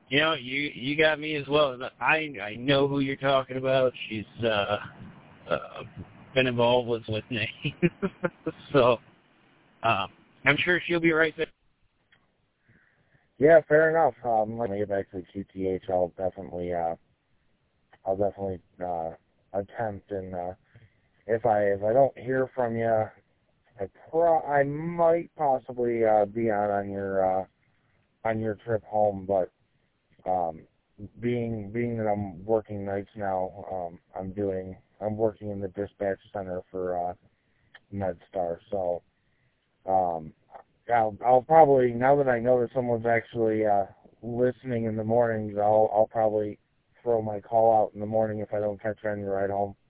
You got me as well. I know who you're talking about. She's been involved with Nate, so I'm sure she'll be right there. Yeah, fair enough. When I get back to QTH, I'll definitely attempt, and if I don't hear from you, I might possibly be out on your trip home, but being that I'm working nights now, I'm working in the dispatch center for MedStar, so I'll probably, now that I know that someone's actually listening in the mornings, I'll probably throw my call out in the morning if I don't catch any ride home.